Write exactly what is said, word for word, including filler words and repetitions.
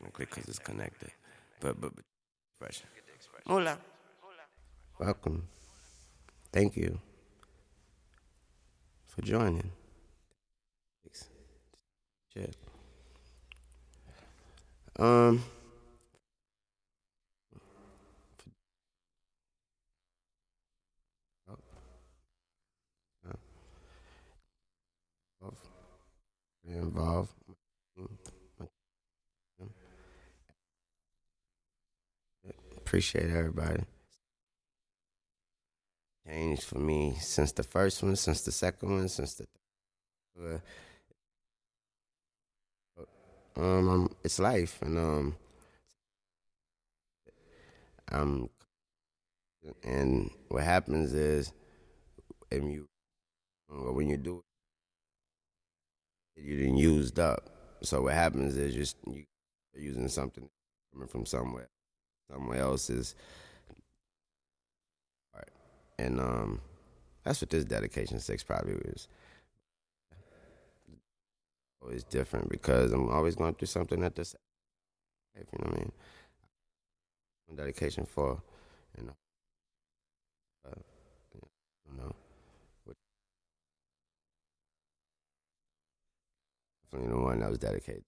technically because it's connected. But but, but expression. Hola. Welcome. Thank you for joining. Shit. Um. Involved. Appreciate everybody. Changed for me since the first one, since the second one, since the third. Um, I'm, it's life, and um, um, and what happens is, if you or when you do it, you didn't used up. So what happens is just you you're using something coming from somewhere, somewhere else's art, and um, that's what this dedication six probably is. Always different because I'm always going through something at this. You know what I mean? Dedication for, you know, uh, you know, definitely the one that was dedicated.